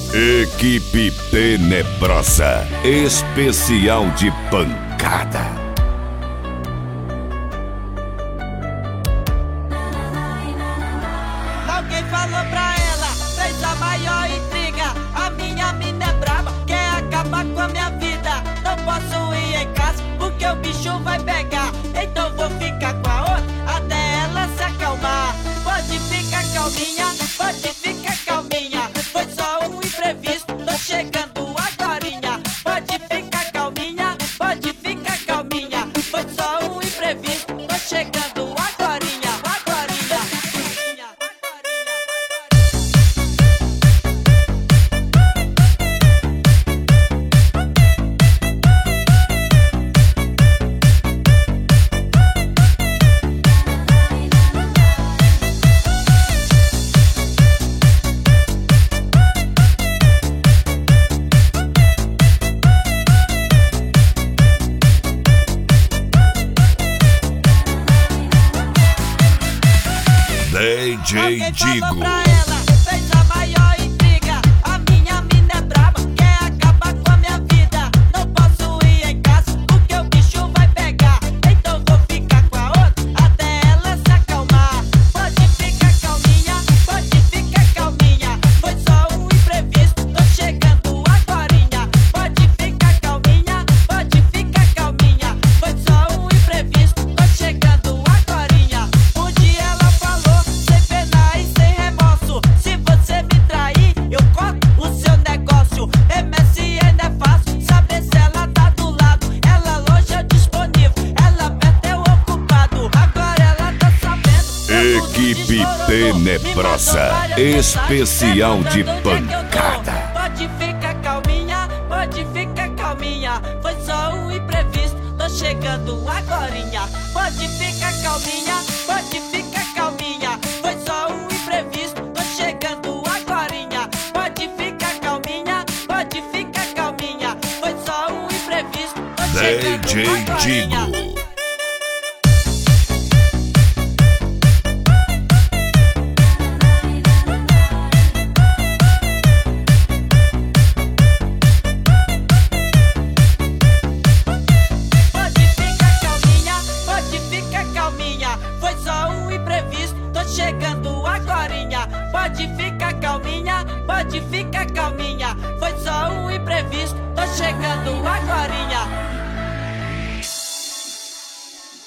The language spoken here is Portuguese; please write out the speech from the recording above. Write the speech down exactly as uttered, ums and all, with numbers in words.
Equipe Tenebrosa, especial de pancada. Alguém falou pra ela, fez a maior intriga. A minha mina é braba, quer acabar com a minha vida. Não posso ir em casa, porque o bicho vai pegar. Então vou ficar com a outra, até ela se acalmar. Pode ficar calminha, pode ficar calminha. Foi só um imprevisto, tô chegando agorinha. Pode ficar calminha, pode ficar calminha. Foi só um imprevisto, tô chegando agorinha, agorinha. D J Alguém Digo. falou pra ela, fez a maior intriga. A minha mina é braba, quer acabar com a minha vida. Não posso ir em casa, porque o bicho vai pegar. Então vou ficar com a outra, até ela se acalmar. Pode ficar calminha, pode ficar calminha. Foi só um imprevisto, tô chegando agorinha. Pode ficar calminha, pode ficar calminha. Foi só um imprevisto, tô chegando agorinha. Um dia ela falou, sem pena e sem remorso: se você me trair, eu corto o seu negócio. M S N é fácil, saber se ela tá do lado. Ela longe é disponível, ela perto é o ocupado. Agora ela tá sabendo. Equipe Tenebrosa, especial de pancada. Pode ficar calminha, pode ficar calminha. Foi só um imprevisto, tô chegando agorinha. Pode ficar calminha, pode ficar calminha. Foi só um imprevisto, tô chegando agorinha. Pode ficar calminha, pode ficar calminha. Foi só um imprevisto, tô chegando D J agorinha. Digo. Pode ficar calminha, pode ficar calminha. Foi só um imprevisto, tô chegando agorinha. Pode ficar calminha, pode ficar calminha. Foi só um imprevisto, tô chegando agorinha.